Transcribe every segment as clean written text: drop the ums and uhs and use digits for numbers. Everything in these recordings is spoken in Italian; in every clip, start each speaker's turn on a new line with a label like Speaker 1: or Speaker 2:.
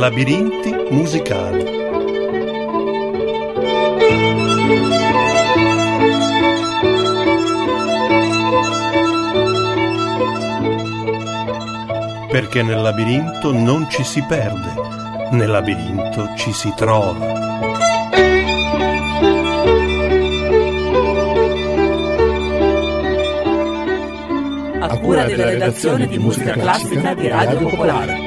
Speaker 1: Labirinti musicali. Perché nel labirinto non ci si perde, nel labirinto ci si trova.
Speaker 2: A cura della redazione di musica classica di Radio Popolare.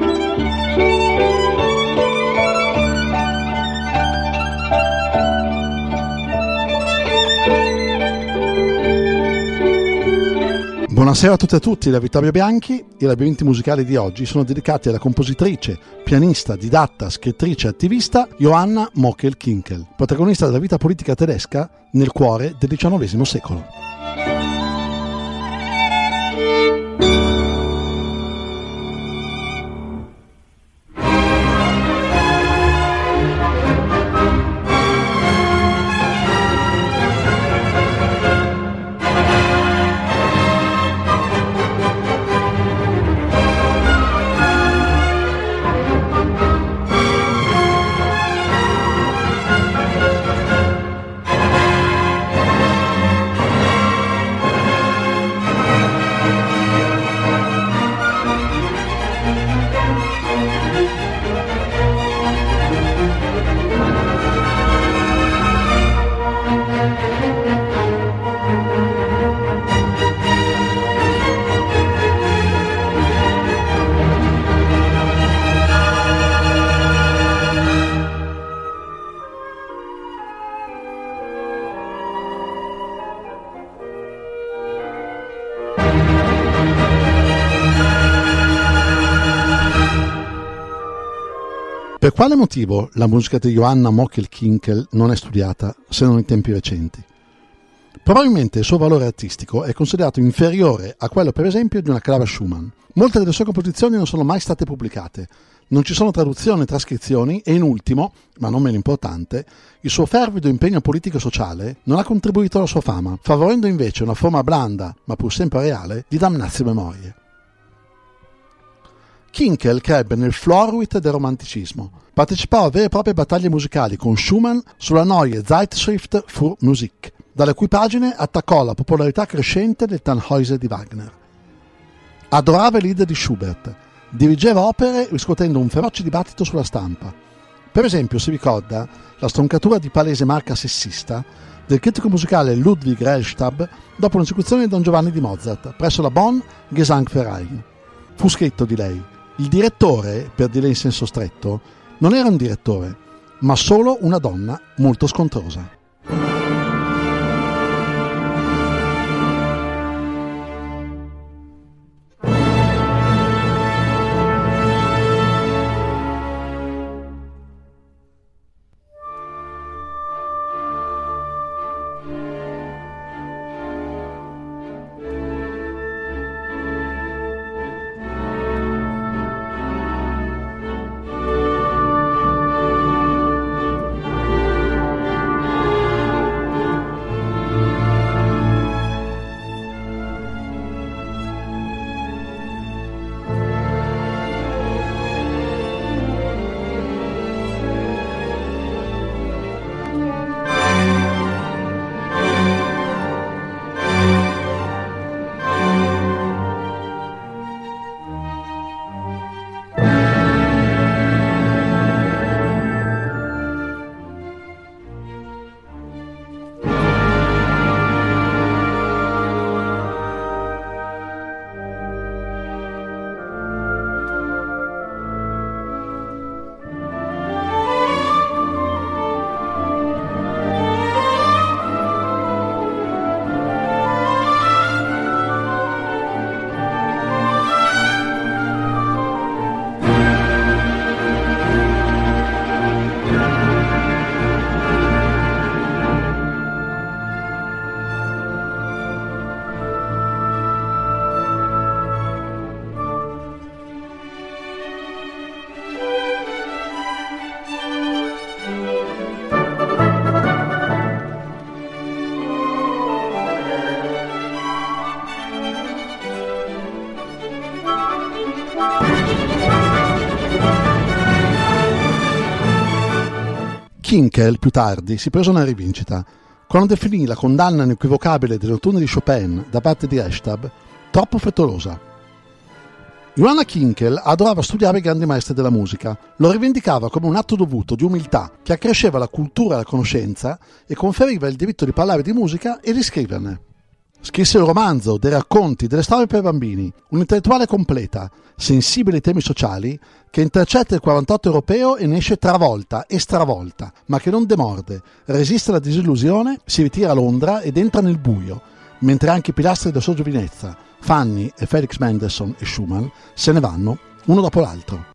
Speaker 3: Buonasera a tutte e a tutti, da Vittorio Bianchi. I labirinti musicali di oggi sono dedicati alla compositrice, pianista, didatta, scrittrice e attivista Johanna Moeckel-Kinkel, protagonista della vita politica tedesca nel cuore del XIX secolo. Per quale motivo la musica di Johanna Moeckel-Kinkel non è studiata, se non in tempi recenti? Probabilmente il suo valore artistico è considerato inferiore a quello, per esempio, di una Clara Schumann. Molte delle sue composizioni non sono mai state pubblicate, non ci sono traduzioni e trascrizioni e, in ultimo, ma non meno importante, il suo fervido impegno politico e sociale non ha contribuito alla sua fama, favorendo invece una forma blanda, ma pur sempre reale, di damnatio memoriae. Kinkel crebbe nel Florwit del romanticismo. Partecipò a vere e proprie battaglie musicali con Schumann sulla Neue Zeitschrift für Musik, dalle cui pagine attaccò la popolarità crescente del Tannhäuser di Wagner. Adorava i lied di Schubert, dirigeva opere riscuotendo un feroce dibattito sulla stampa. Per esempio si ricorda la stroncatura di palese marca sessista del critico musicale Ludwig Rellstab dopo l'esecuzione di Don Giovanni di Mozart presso la Bonn Gesangverein. Fu scritto di lei: il direttore, per dire in senso stretto, non era un direttore, ma solo una donna molto scontrosa. Kinkel più tardi si prese una rivincita quando definì la condanna inequivocabile delle notturne di Chopin da parte di Reichstab troppo frettolosa. Johanna Kinkel adorava studiare i grandi maestri della musica, lo rivendicava come un atto dovuto di umiltà che accresceva la cultura e la conoscenza e conferiva il diritto di parlare di musica e di scriverne. Scrisse un romanzo, dei racconti, delle storie per bambini, un'intellettuale completa, sensibile ai temi sociali, che intercetta il 48 europeo e ne esce travolta e stravolta, ma che non demorde, resiste alla disillusione, si ritira a Londra ed entra nel buio, mentre anche i pilastri del suo giovinezza, Fanny e Felix Mendelssohn e Schumann, se ne vanno uno dopo l'altro.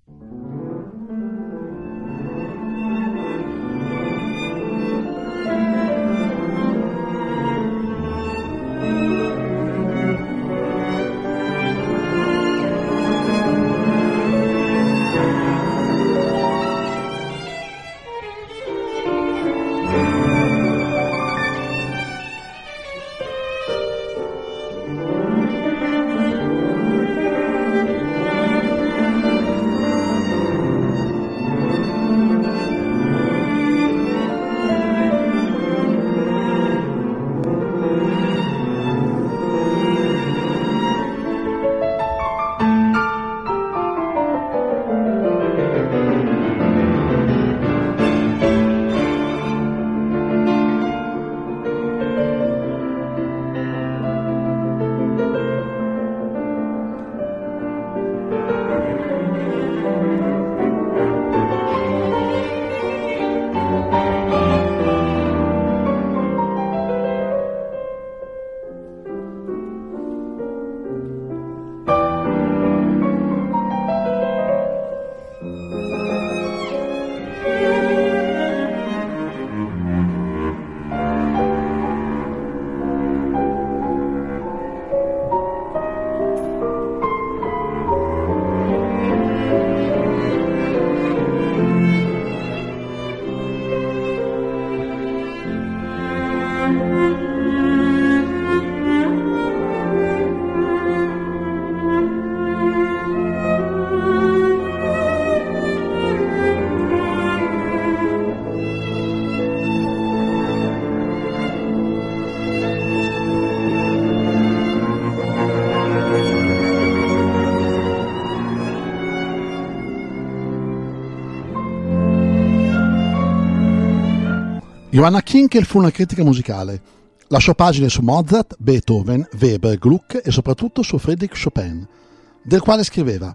Speaker 3: Johanna Kinkel fu una critica musicale. Lasciò pagine su Mozart, Beethoven, Weber, Gluck e soprattutto su Friedrich Chopin, del quale scriveva: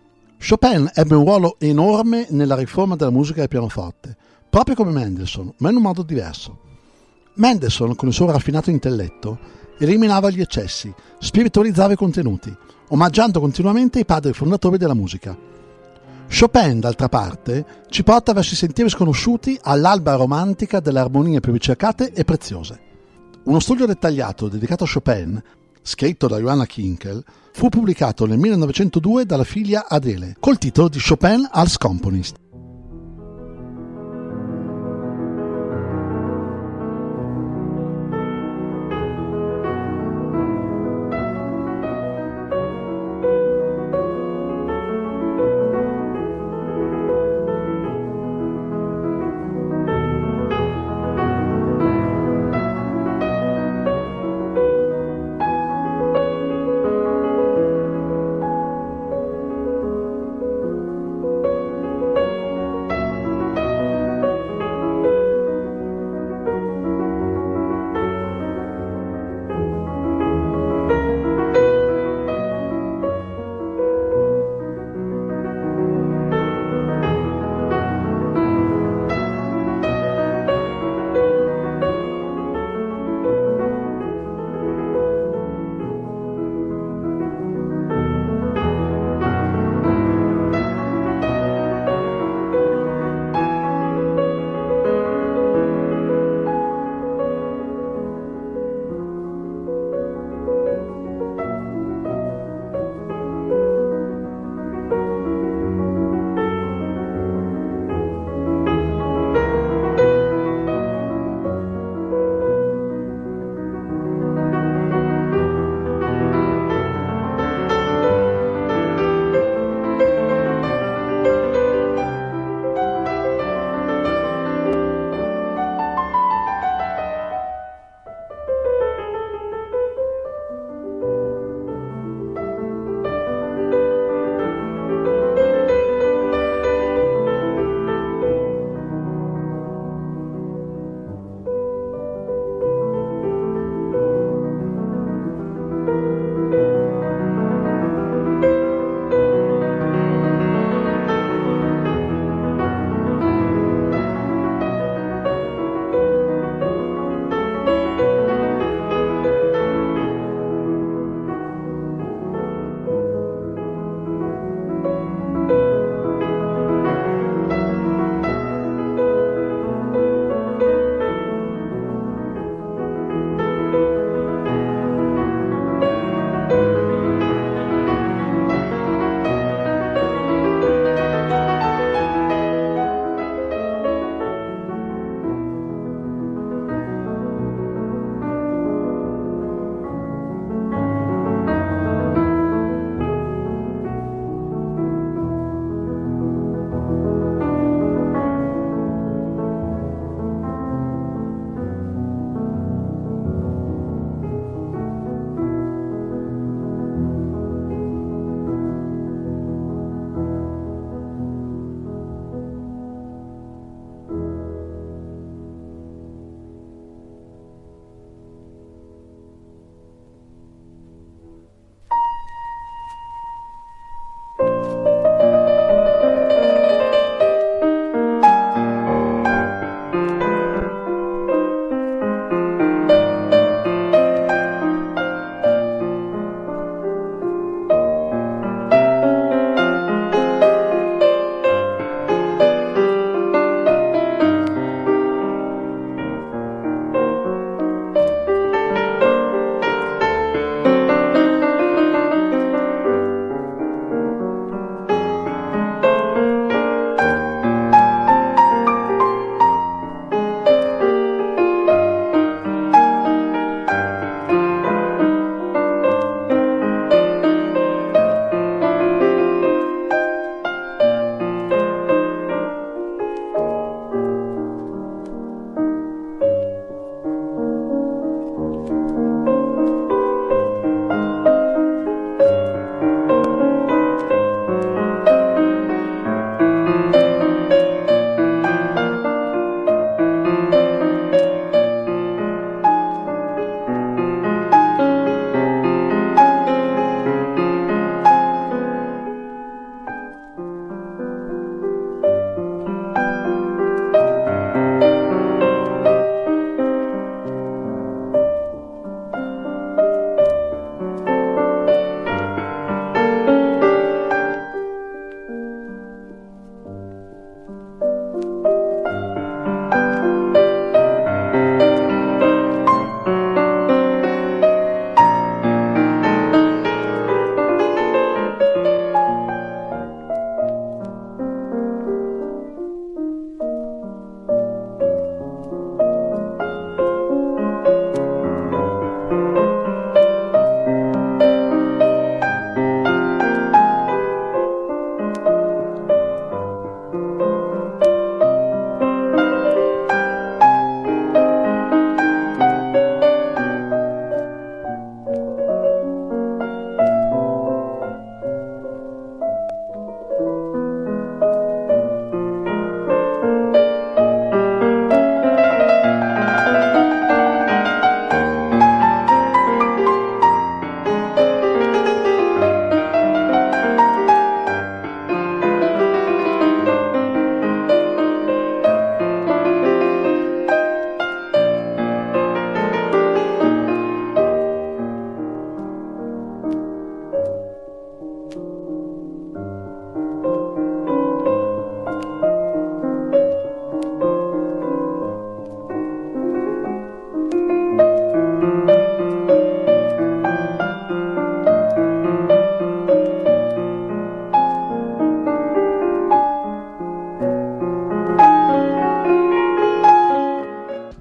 Speaker 3: Chopin ebbe un ruolo enorme nella riforma della musica del pianoforte, proprio come Mendelssohn, ma in un modo diverso. Mendelssohn, con il suo raffinato intelletto, eliminava gli eccessi, spiritualizzava i contenuti, omaggiando continuamente i padri fondatori della musica. Chopin, d'altra parte, ci porta verso i sentieri sconosciuti all'alba romantica delle armonie più ricercate e preziose. Uno studio dettagliato dedicato a Chopin, scritto da Johanna Kinkel, fu pubblicato nel 1902 dalla figlia Adele, col titolo di Chopin als Komponist.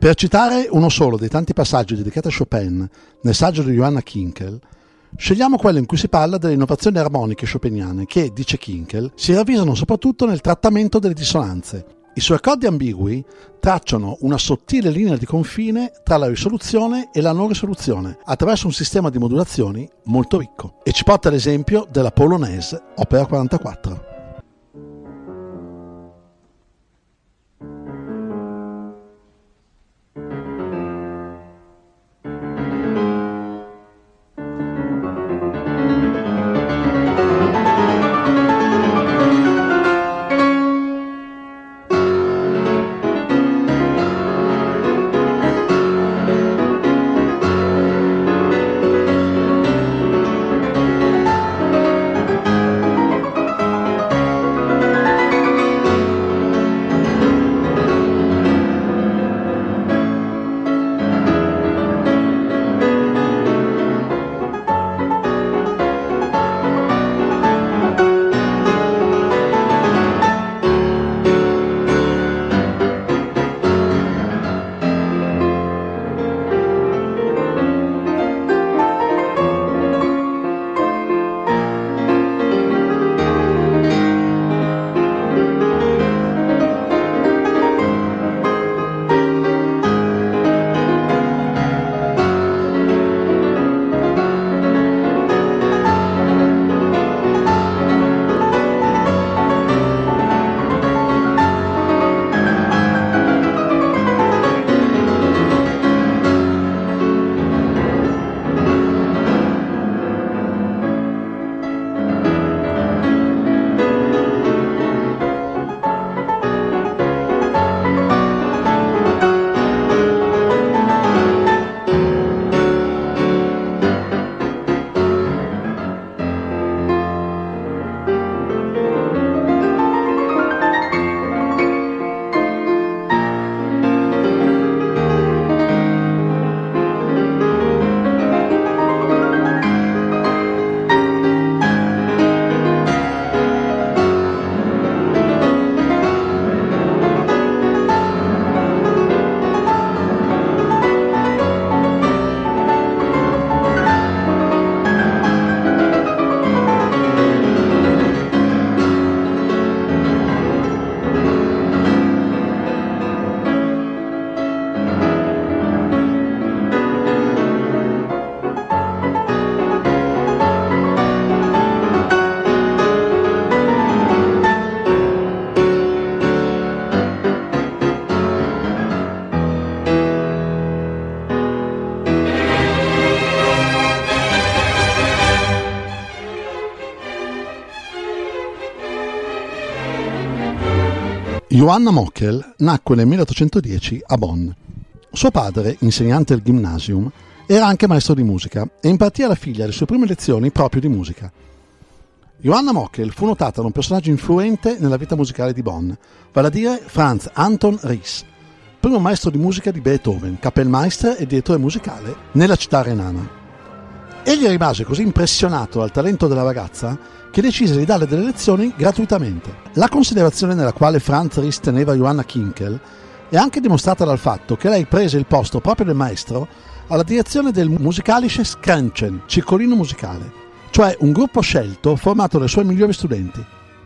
Speaker 3: Per citare uno solo dei tanti passaggi dedicati a Chopin nel saggio di Johanna Kinkel, scegliamo quello in cui si parla delle innovazioni armoniche chopiniane che, dice Kinkel, si ravvisano soprattutto nel trattamento delle dissonanze. I suoi accordi ambigui tracciano una sottile linea di confine tra la risoluzione e la non risoluzione, attraverso un sistema di modulazioni molto ricco. E ci porta l'esempio della Polonaise, opera 44. Johanna Mockel nacque nel 1810 a Bonn. Suo padre, insegnante al Gymnasium, era anche maestro di musica e impartì alla figlia le sue prime lezioni proprio di musica. Johanna Mockel fu notata da un personaggio influente nella vita musicale di Bonn, vale a dire Franz Anton Ries, primo maestro di musica di Beethoven, Kapellmeister e direttore musicale nella città renana. Egli rimase così impressionato dal talento della ragazza che decise di darle delle lezioni gratuitamente. La considerazione nella quale Franz Ries teneva Johanna Kinkel è anche dimostrata dal fatto che lei prese il posto proprio del maestro alla direzione del Musikalisches Kränzchen, circolino musicale, cioè un gruppo scelto formato dai suoi migliori studenti.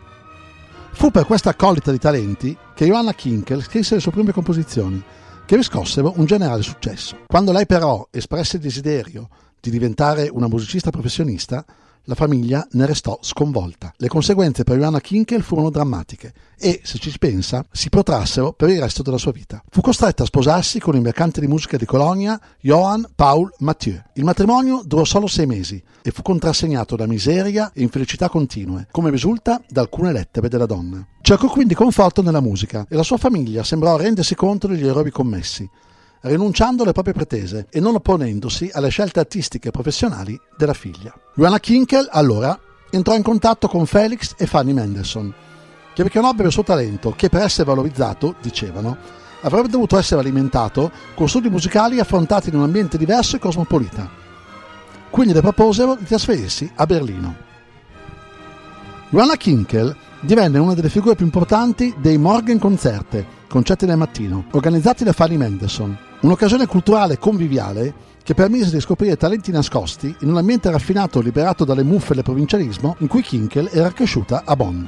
Speaker 3: Fu per questa accolita di talenti che Johanna Kinkel scrisse le sue prime composizioni, che riscossero un generale successo. Quando lei però espresse il desiderio di diventare una musicista professionista, la famiglia ne restò sconvolta. Le conseguenze per Johanna Kinkel furono drammatiche e, se ci si pensa, si protrassero per il resto della sua vita. Fu costretta a sposarsi con il mercante di musica di Colonia, Johann Paul Mathieu. Il matrimonio durò solo 6 mesi e fu contrassegnato da miseria e infelicità continue, come risulta da alcune lettere della donna. Cercò quindi conforto nella musica e la sua famiglia sembrò rendersi conto degli errori commessi, rinunciando alle proprie pretese e non opponendosi alle scelte artistiche e professionali della figlia. Johanna Kinkel, allora, entrò in contatto con Felix e Fanny Mendelssohn, che riconobbero il suo talento che, per essere valorizzato, dicevano, avrebbe dovuto essere alimentato con studi musicali affrontati in un ambiente diverso e cosmopolita. Quindi le proposero di trasferirsi a Berlino. Johanna Kinkel divenne una delle figure più importanti dei Morgenkonzerte, concerti del mattino, organizzati da Fanny Mendelssohn. Un'occasione culturale conviviale che permise di scoprire talenti nascosti in un ambiente raffinato liberato dalle muffe del provincialismo in cui Kinkel era cresciuta a Bonn.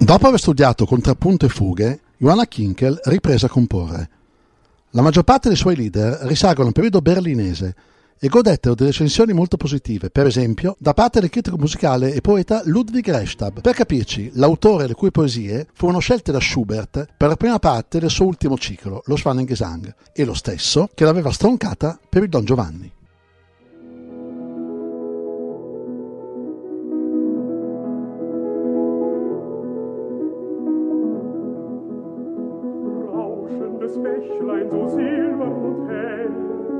Speaker 3: Dopo aver studiato contrappunto e fughe, Johanna Kinkel riprese a comporre. La maggior parte dei suoi leader risalgono al periodo berlinese e godettero di recensioni molto positive, per esempio da parte del critico musicale e poeta Ludwig Reichstab. Per capirci, l'autore le cui poesie furono scelte da Schubert per la prima parte del suo ultimo ciclo, lo Schwanengesang, e lo stesso che l'aveva stroncata per il Don Giovanni.
Speaker 4: Rauschendes Bächlein so silbern und hell,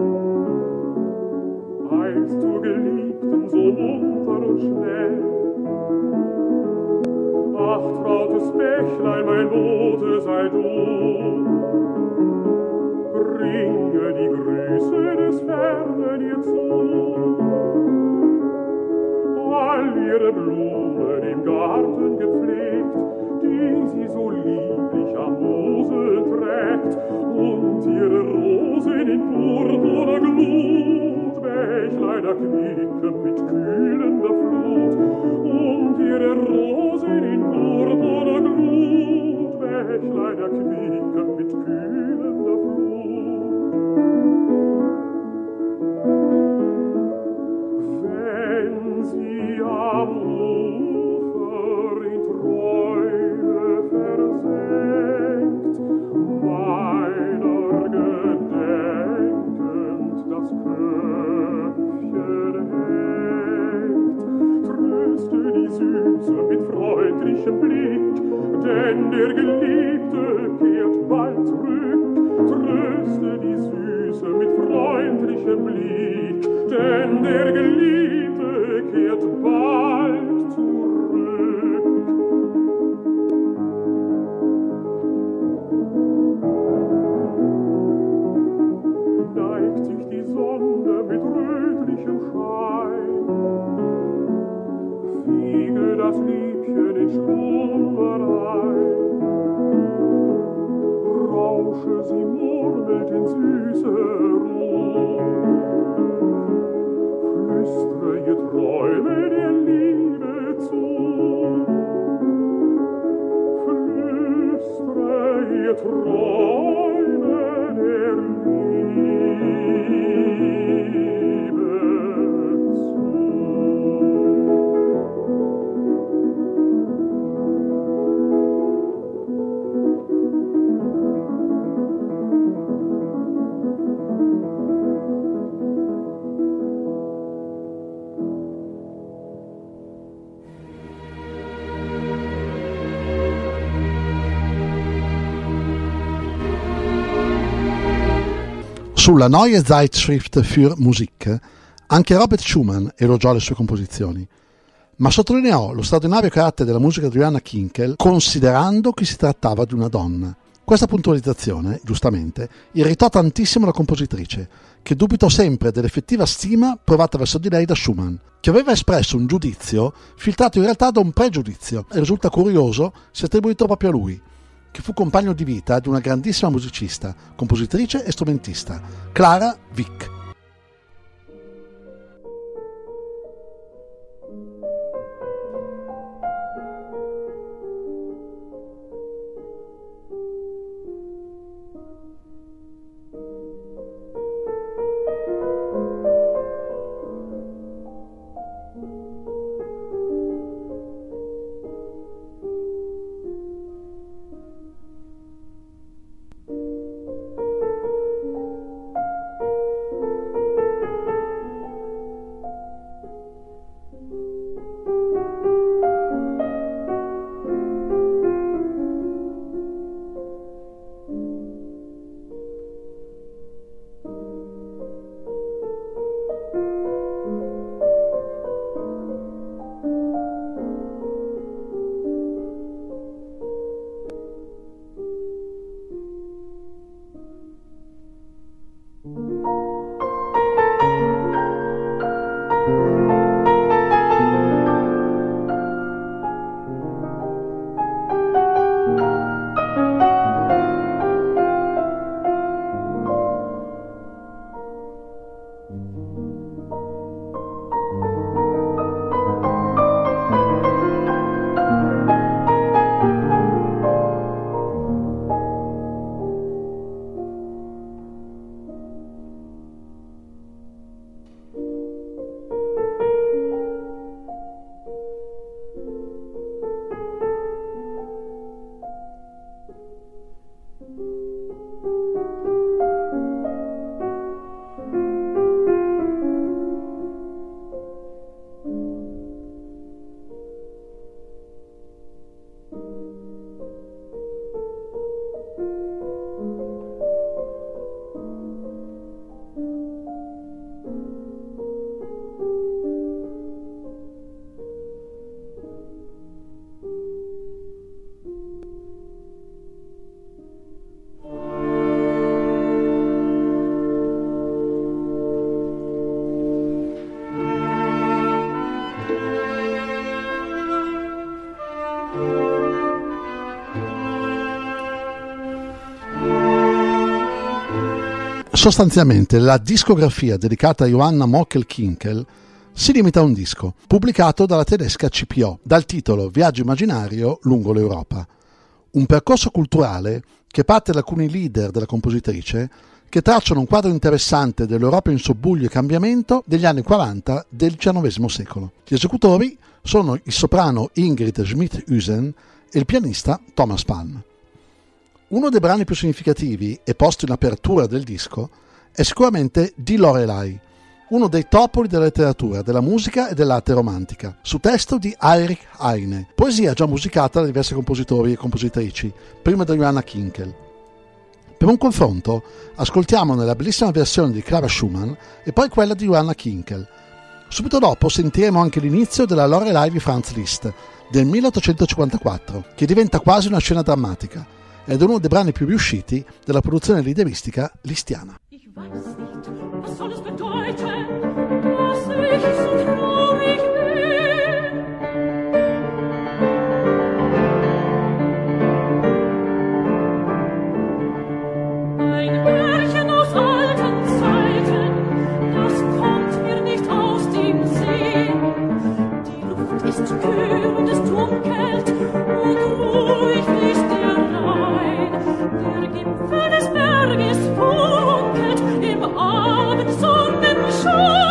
Speaker 4: einst zur Geliebten so munter und schnell. Ach, trautes Bächlein, mein Bote sei du, bringe die Grüße des Fernen ihr zu. All ihre Blumen im Garten gepflegt, die sie so lieblich am Mosel trägt, und ihre Rosen in purpurner Glut, Bächlein erquicken mit kühlender Flut, und ihre Rosen in purpurner Glut, Bächlein erquicken mit kühlender Flut. Wenn sie am Ufer in Träume versenkt, meiner gedenkend das Köpfchen hängt, tröste die Süße mit freundlichem Blick, denn der Geliebte kehrt bald zurück. Tröste die Süße mit freundlichem Blick, denn der Geliebte kehrt bald zurück. Neigt sich die Sonne mit rötlichem Schein, fiege das Liebchen in Schlummer ein, rausche sie murmelt in süße Ruhe, flüstre ihr Träume der Liebe zu, flüstre ihr Träume der Liebe zu.
Speaker 3: Sulla Neue Zeitschrift für Musik anche Robert Schumann elogiò le sue composizioni, ma sottolineò lo straordinario carattere della musica di Johanna Kinkel considerando che si trattava di una donna. Questa puntualizzazione, giustamente, irritò tantissimo la compositrice, che dubitò sempre dell'effettiva stima provata verso di lei da Schumann, che aveva espresso un giudizio filtrato in realtà da un pregiudizio, e risulta curioso sia attribuito proprio a lui, che fu compagno di vita di una grandissima musicista, compositrice e strumentista, Clara Wieck. Sostanzialmente la discografia dedicata a Johanna Mockel-Kinkel si limita a un disco, pubblicato dalla tedesca CPO, dal titolo Viaggio immaginario lungo l'Europa. Un percorso culturale che parte da alcuni leader della compositrice che tracciano un quadro interessante dell'Europa in sobbuglio e cambiamento degli anni 40 del XIX secolo. Gli esecutori sono il soprano Ingrid Schmidt-Husen e il pianista Thomas Palm. Uno dei brani più significativi e posto in apertura del disco è sicuramente Die Lorelei, uno dei topoli della letteratura, della musica e dell'arte romantica, su testo di Heinrich Heine, poesia già musicata da diversi compositori e compositrici, prima da Johanna Kinkel. Per un confronto, ascoltiamo nella bellissima versione di Clara Schumann e poi quella di Johanna Kinkel. Subito dopo sentiremo anche l'inizio della Lorelei di Franz Liszt, del 1854, che diventa quasi una scena drammatica, ed è uno dei brani più riusciti della produzione liederistica listiana.
Speaker 2: Ich weiß nicht, was soll es bedeuten, dass ich so traurig bin. Ein Märchen aus alten Zeiten, das kommt mir nicht aus dem Sinn. Die Luft ist kühl und es dunkelt und ruhig fließt der Rhein. Der Gipfel des Berges funkelt im Abendsonnenschein.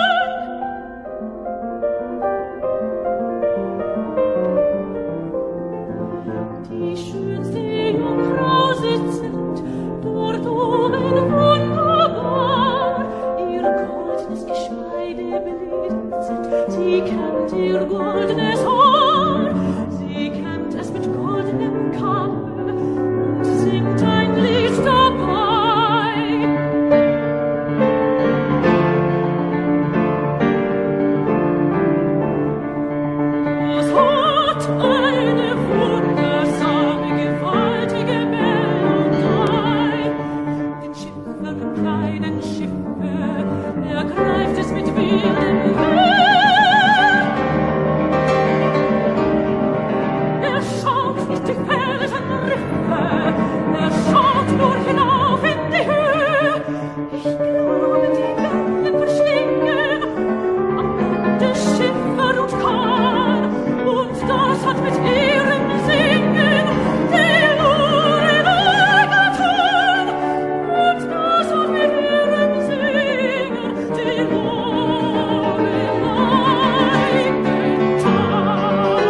Speaker 2: Die schönste Jungfrau sitzend dort oben wunderbar, ihr goldenes Geschmeide blitzet, sie kämmt ihr goldenes Haar, sie kämmt es mit goldenem Kamme und singt ein Lied dabei. Es hat eine wundersame, gewaltige Melodie. Den Schiffer, den kleinen Schiffe, ergreift es mit wildem Wind. Er schaut nicht die Felsenriffe, er schaut nur hinauf in die Höhe. Ich glaube, die Wellen verschlingen am Ende Schiffer und Kahn, und das hat mit ihrem Singen die Lorelei getan, und das hat mit ihrem Singen die Lorelei getan.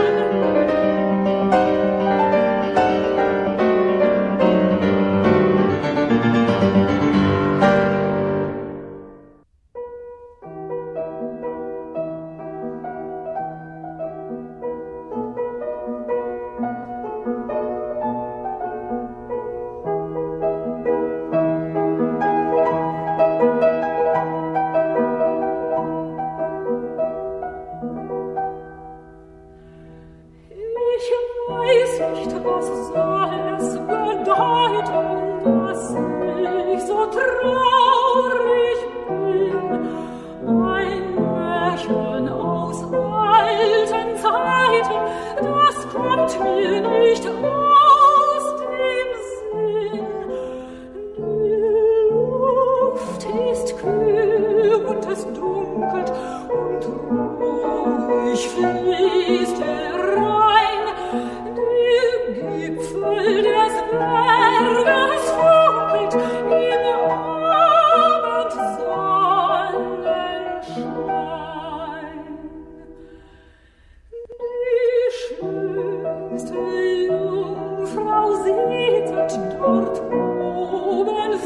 Speaker 2: Ich weiß nicht, was soll es bedeuten, dass ich so traurig bin. Ein Märchen aus alten Zeiten, das kommt mir nicht aus dem Sinn. Die Luft ist kühl und es dunkelt und ruhig fließt der Rhein. Die Gipfel des Berges funkelt im Abendsonnenschein. Die schönste Jungfrau sitzt dort oben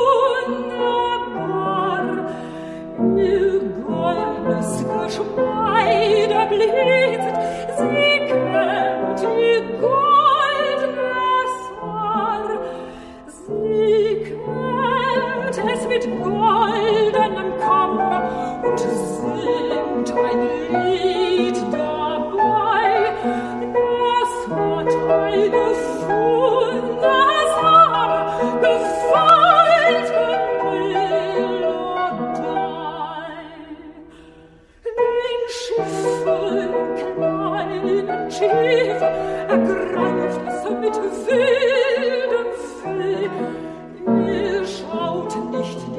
Speaker 2: wunderbar. Ihr goldenes Geschmeide blitzet, sie kämmt ihr goldenes Haar. Sie kämmt es mit goldenem Kamm und singt ein Lied dabei. Das hat eine wundersame, gewaltige Melodie. Den Schiffer, kleinen Schiff, ergreift es mit wildem Weh. Ihr schaut nicht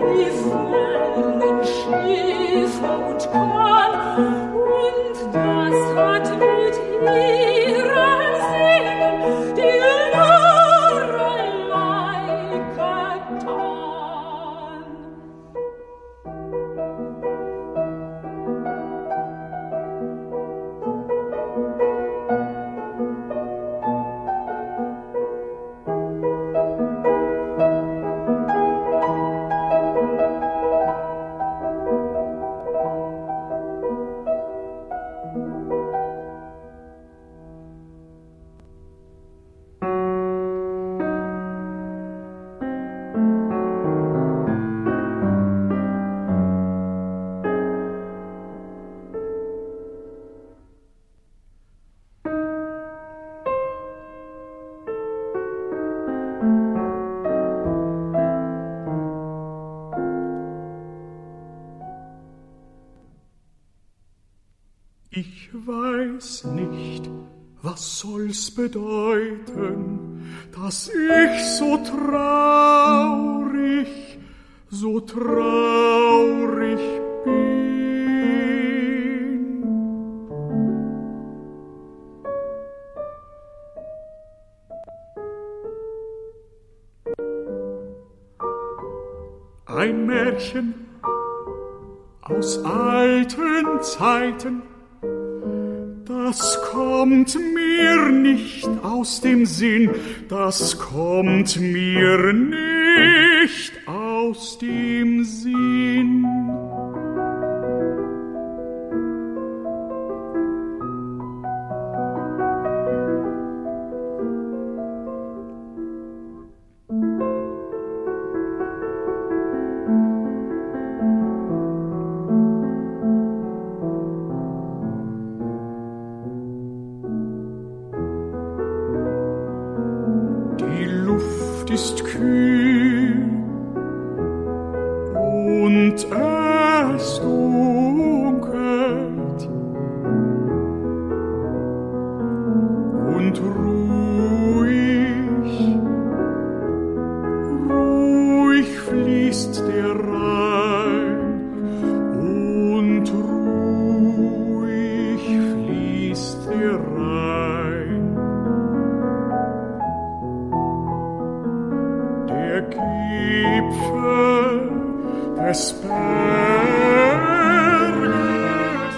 Speaker 5: Ich weiß nicht, was soll's bedeuten, dass ich so traurig bin. Ein Märchen aus alten Zeiten, das kommt mir nicht aus dem Sinn, das kommt mir nicht aus dem Sinn. Ist kühl und es dunkelt und ruhig fließt der Rhein und ruhig fließt der Rhein. Der Gipfel des Berges.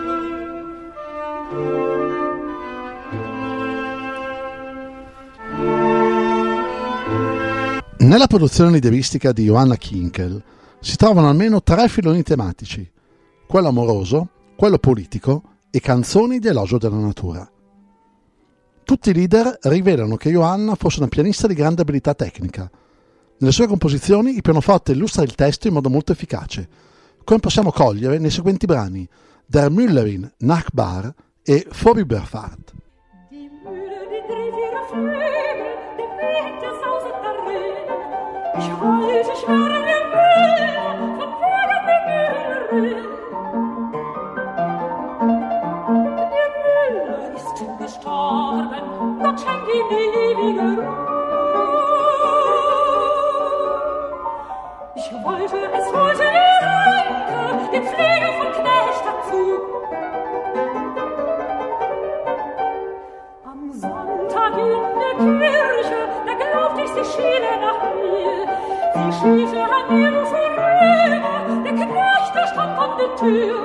Speaker 3: Nella produzione lideristica di Johanna Kinkel si trovano almeno 3 filoni tematici: quello amoroso, quello politico e canzoni di elogio della natura. Tutti i leader rivelano che Johanna fosse una pianista di grande abilità tecnica. Nelle sue composizioni il pianoforte illustra il testo in modo molto efficace, come possiamo cogliere nei seguenti brani: Der Müllerin Nachbar e Vorüberfahrt.
Speaker 2: Die Mühle, die dreht ihre Flügel, der Wind, der sauset darin. Ich wollte, ich wäre der Müller, von Wagen der Müllerin. Der Müller ist gestorben, Gott schenkt ihm die ewige Ruhe. Ich wollte, es wollte die Ranke, den Pfleger von Knecht dazu. Am Sonntag in der Kirche, da glaubt ich, sie schiele nach mir. Sie schielte an mir vorüber, der Knecht, der stand an der Tür.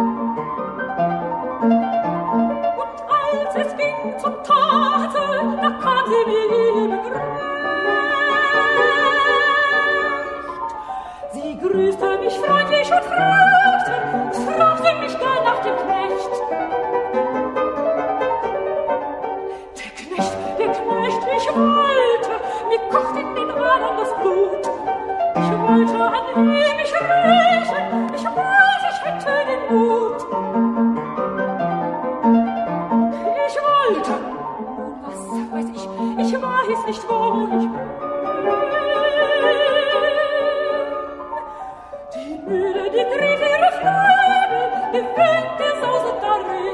Speaker 2: Und als es ging zum Taten, da kam sie mir gegenüber. Sie grüßte mich freundlich und fragte mich gern nach dem Knecht. Der Knecht, ich wollte, mir kocht in den Adern das Blut. Ich wollte an ihm mich rächen, ich wollte, ich hätte den Mut. Ich wollte, nun was weiß ich weiß nicht, wo ich bin. Die Mühle, die dreht ihre Flügel, der Wind, der sauset darin.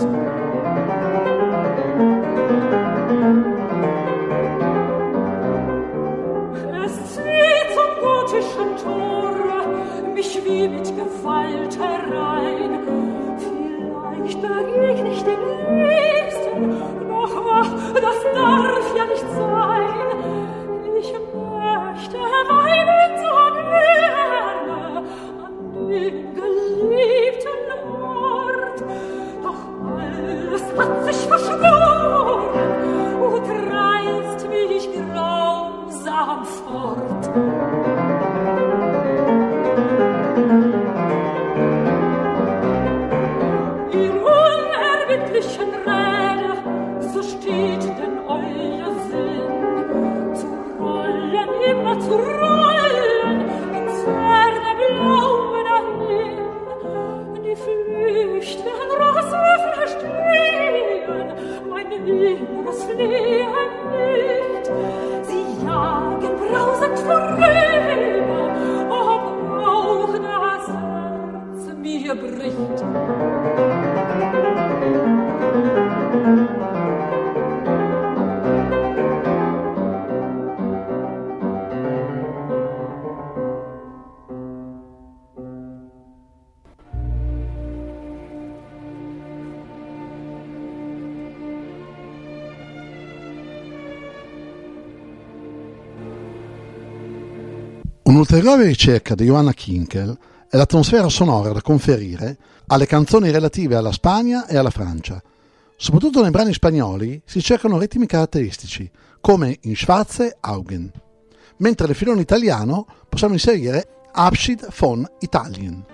Speaker 2: Es zieht zum gotischen Tore mich wie mit Gewalt herein. Vielleicht begegne ich dem Liebsten, doch das darf ja nicht sein. Ich möchte weinen so gerne an dem geliebten Ort, doch alles hat sich verschworen und reißt mich grausam fort. Ihr unerbittlichen Rede, so steht denn euer Sinn, zu rollen, immer zu rollen, ins ferne Blaue dahin. Die flüchtenden Rosse verstehen mein inneres Flehen nicht. Sie jagen brausend vorüber, ob auch das Herz mir bricht.
Speaker 3: Un'ulteriore ricerca di Johanna Kinkel è l'atmosfera sonora da conferire alle canzoni relative alla Spagna e alla Francia. Soprattutto nei brani spagnoli si cercano ritmi caratteristici, come in Schwarze Augen, mentre nel filone italiano possiamo inserire Abschied von Italien.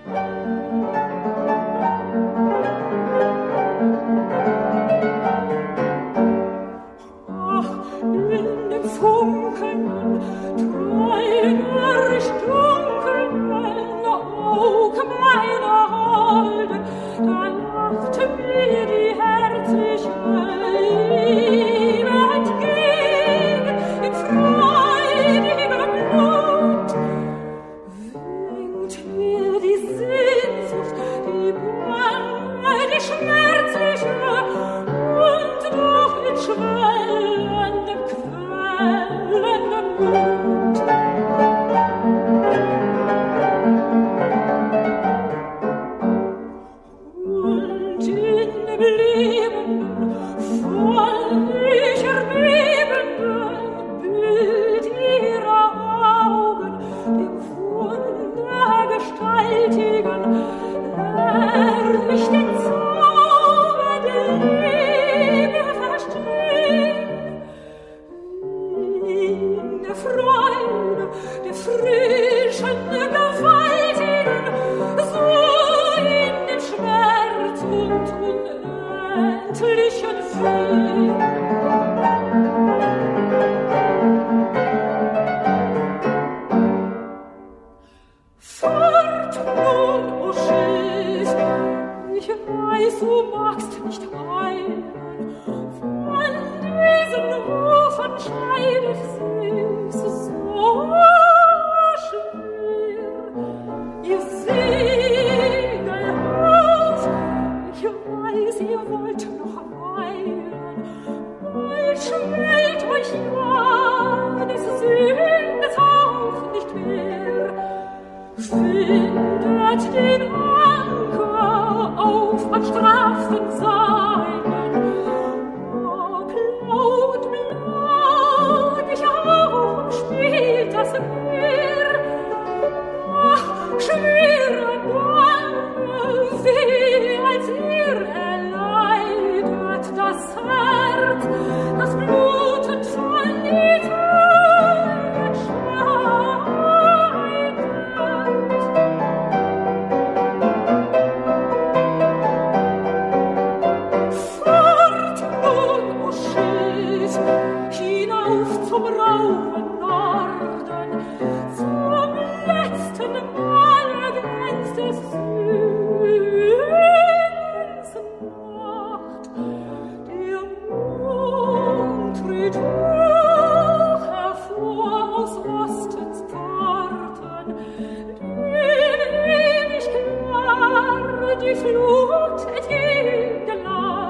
Speaker 2: Die Flut entgegen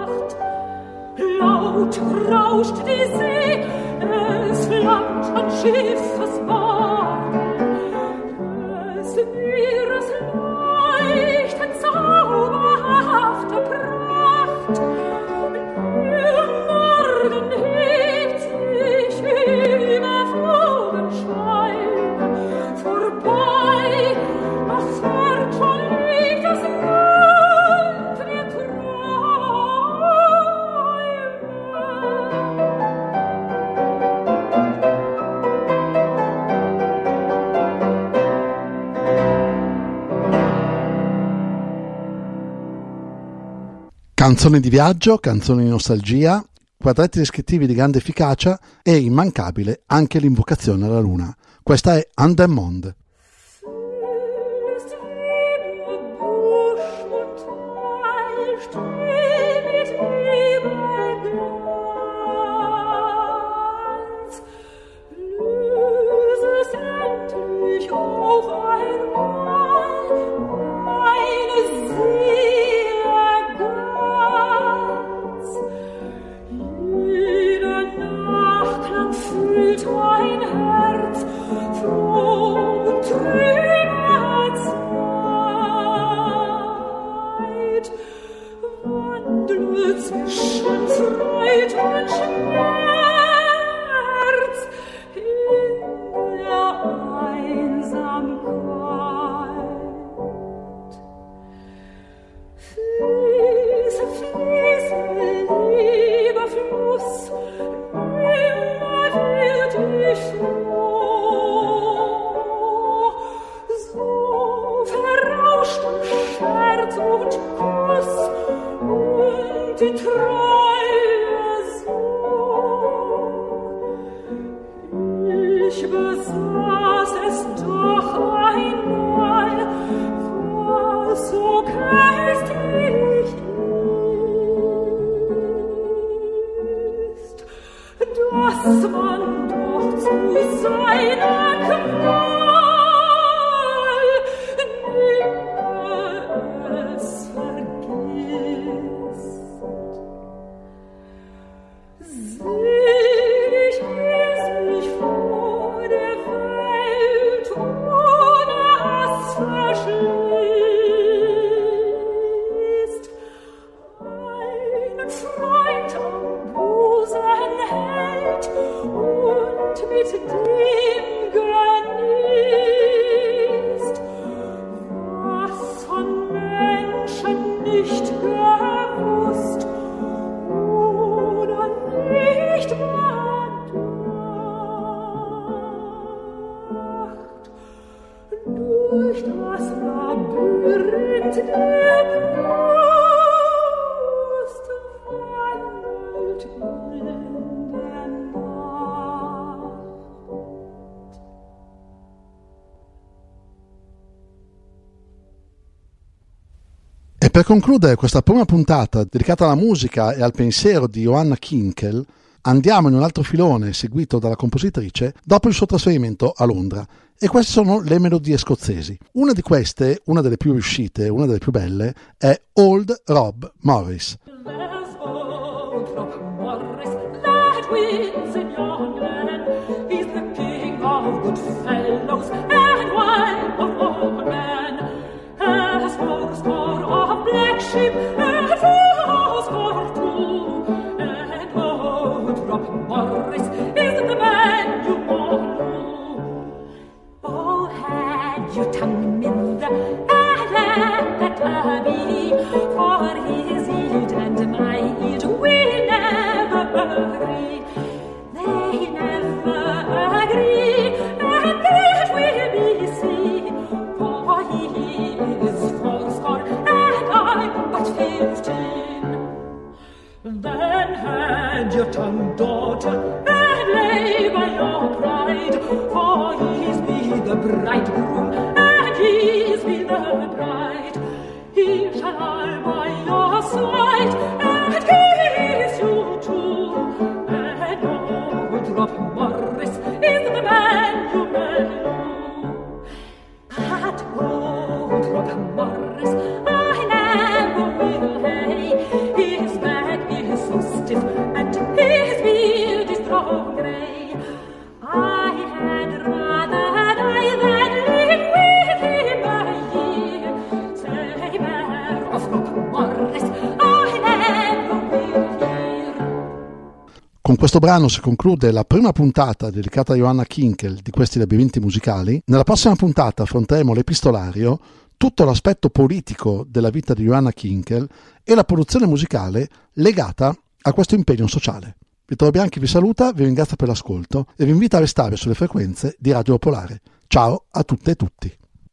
Speaker 2: laut rauscht die See, es flammt an Schiffesbord. Des Meeres leuchten zauberhafte Pracht. Der Morgen hebt sich über Wogenschein vorbei, ach fort schon liegt das Land, wir
Speaker 3: Canzoni di viaggio, canzoni di nostalgia, quadretti descrittivi di grande efficacia e immancabile anche l'invocazione alla luna. Questa è Andemond. E per concludere questa prima puntata dedicata alla musica e al pensiero di Johanna Kinkel, andiamo in un altro filone seguito dalla compositrice dopo il suo trasferimento a Londra. E queste sono le melodie scozzesi. Una di queste, una delle più riuscite, una delle più belle, è Old Rob Morris.
Speaker 2: There's old Rob Morris that wins in yon land. He's the king of good fellows and wine of old men. Has fourscore of black sheep and fourscore too. And old Rob Morris is the man you all know. Oh, had you tongue in the land that Derby, for his eat and my eat will never agree. They never agree, and that will be seen. For he is fourscore, and I'm but 15. Then had your tongue, daughter, and lay by your pride, for he's be the bridegroom, and he's be the bride. He shall lie by your side, and kiss you too. And old Rob Morris is the man you may know. That old Rob Morris I never will hay. His back is so stiff and
Speaker 3: Con questo brano si conclude la prima puntata dedicata a Johanna Kinkel di questi labirinti musicali. Nella prossima puntata affronteremo l'epistolario, tutto l'aspetto politico della vita di Johanna Kinkel e la produzione musicale legata a questo impegno sociale. Vittorio Bianchi vi saluta, vi ringrazio per l'ascolto e vi invito a restare sulle frequenze di Radio Popolare. Ciao a tutte e tutti.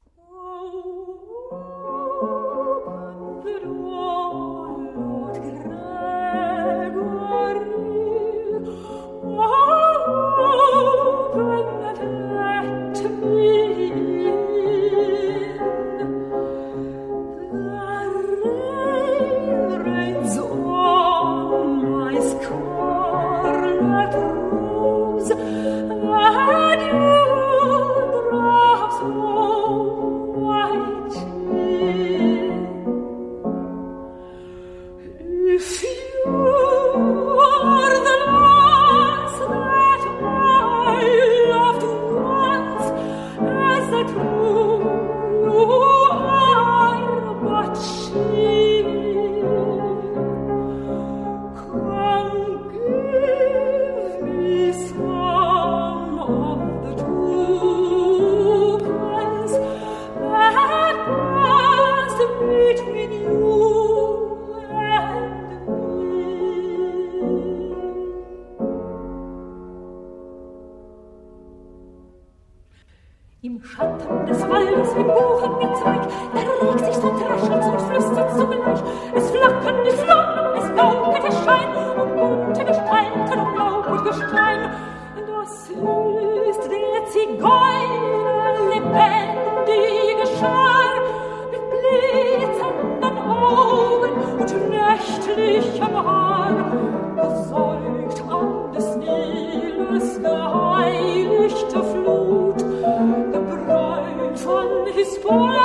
Speaker 2: Im Schatten des Waldes, im buchenden Zweig, da regt sich und raschelt und flüstert zugleich. Es flackern die Flammen, es gaukelt der Schein, und bunte Gestalten und Laub und Gestein. Das ist der Zigeuner, lebendige Schar, mit blitzenden Augen und nächtlichem Haar, gesäugt an des Niles geheiligte Flut, gebräunt von Hispaniens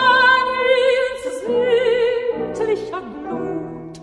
Speaker 2: sittlicher Glut.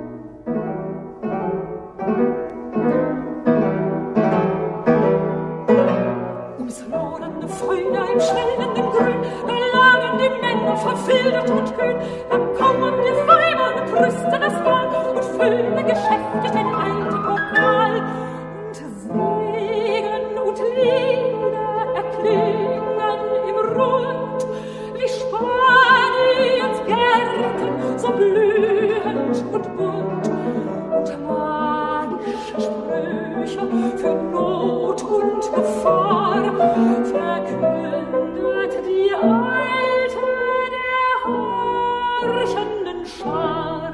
Speaker 2: Ums lodernde Frühjahr im schwellenden Grün, da lagen die Männer verwildert und kühn, da kommen die Weiber und rüsten das Mahl und füllen geschäftig den alten Pokal. Und Segen und Lieder erklingen im Rund, wie Spaniens Gärten, so blühend und bunt. Und magische Sprüche für Not und Gefahr verkündet die Alte der horchenden Schar.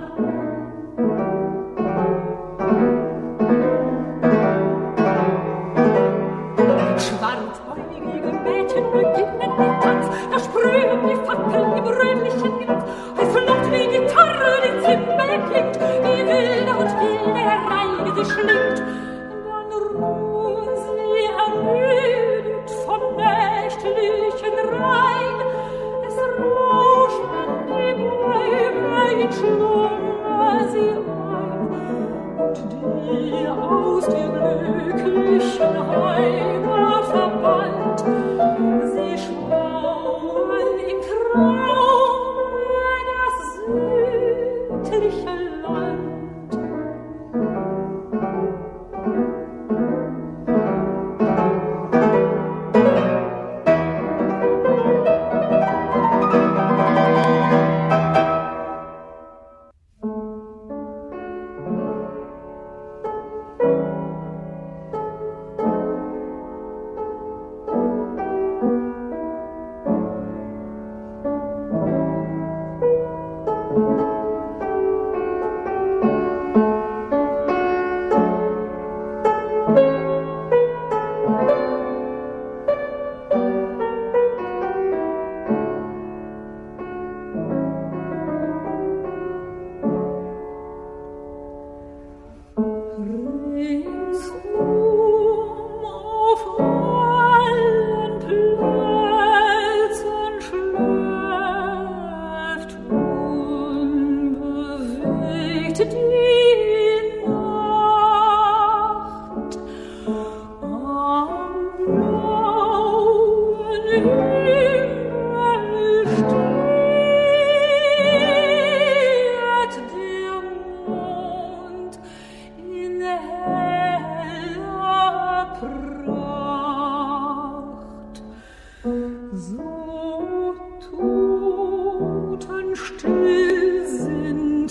Speaker 2: Schwarzäugige Mädchen beginnen den Tanz, da sprühen die Fackeln im rötlichen Glanz. Ein flott wie Gitarre, die Zimbel klingt, wie wilde und wilde Reihe sie schlingt. Dann ruhen sie ermüdet vom nächtlichen Rhein. Es rauschen die Bäume in Schlummer sie ein. Und die aus der glücklichen Heimat verbannt, sie schwammen im Traume das südliche Land.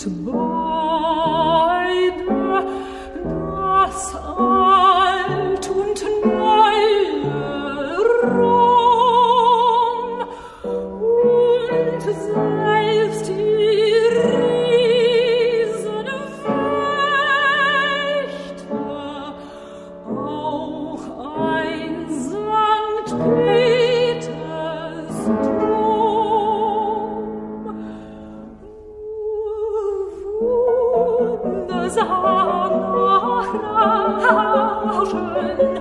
Speaker 2: beide, das Alt und Neue, Rom und selbst die Riesenwächter, auch ein Sankt Peters Dom. Wundersam rauschen